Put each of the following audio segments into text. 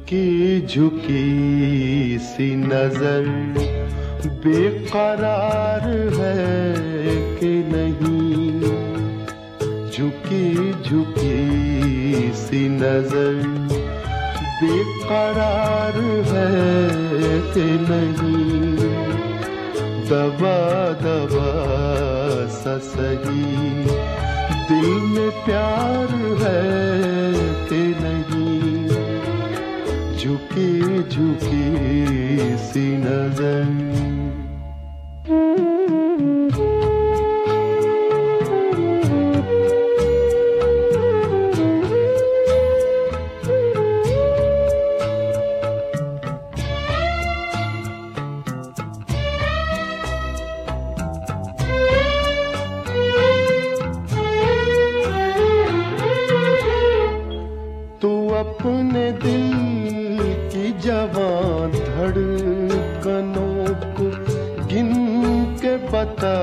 झुकी झुकी सी नजर बेकरार है कि नहीं, झुकी झुकी सी नजर बेकरार है कि नहीं, दबा दबा सा सही दिल में प्यार है कि नहीं, झुकी झुकी सी नजर। तू अपने दिल की जवां धड़कनों को गिन के बता,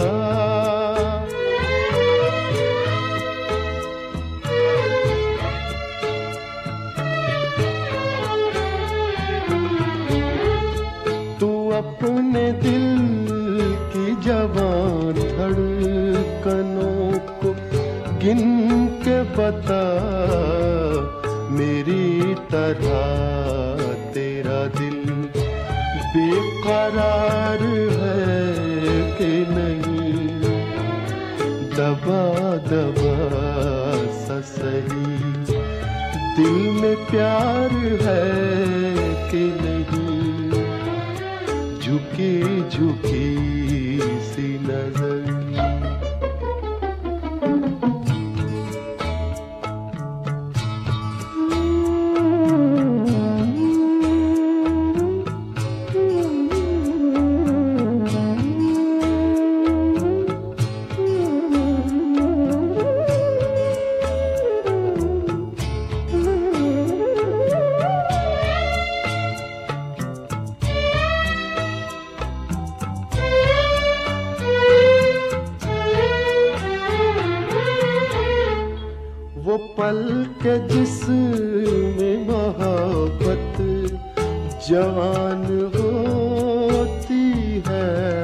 तू अपने दिल की जवां धड़कनों को गिन के बता, मेरी तरह तेरा दिल बेकरार है कि नहीं, दबा दबा सा सही दिल में प्यार है कि नहीं, झुकी झुकी सी नजर। वो पल के जिसमें मोहब्बत जवान होती है,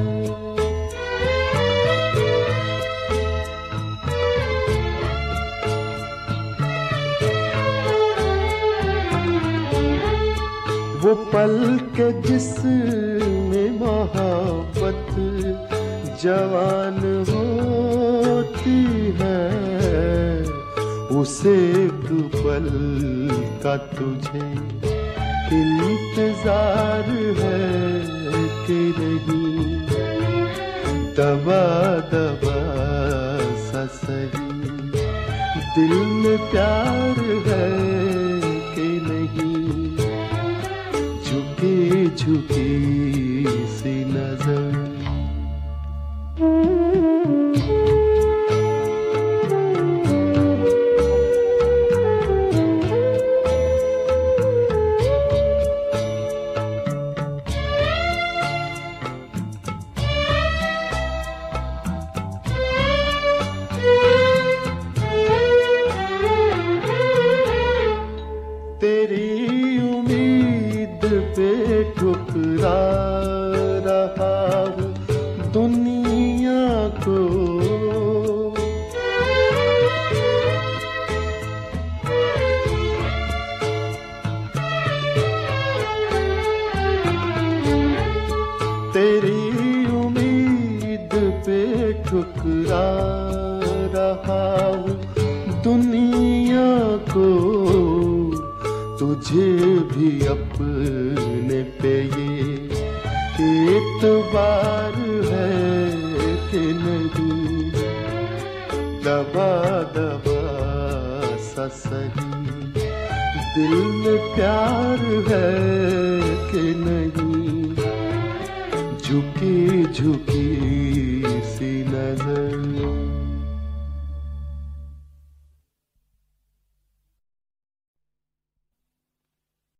वो पल के जिसमें मोहब्बत जवान होती है, उसे एक पल का तुझे इंतजार है कि नहीं, दबा दबा सा सही दिल में प्यार है कि नहीं, झुकी झुकी सी नजर। तेरी उम्मीद पे ठुकरा रहा हूँ दुनिया को, तेरी उम्मीद पे ठुकरा रहा हूँ दुनिया को, तुझे भी अपने पे ये एतबार है कि नहीं, दबा दबा सा सही दिल में प्यार है कि नहीं, झुकी झुकी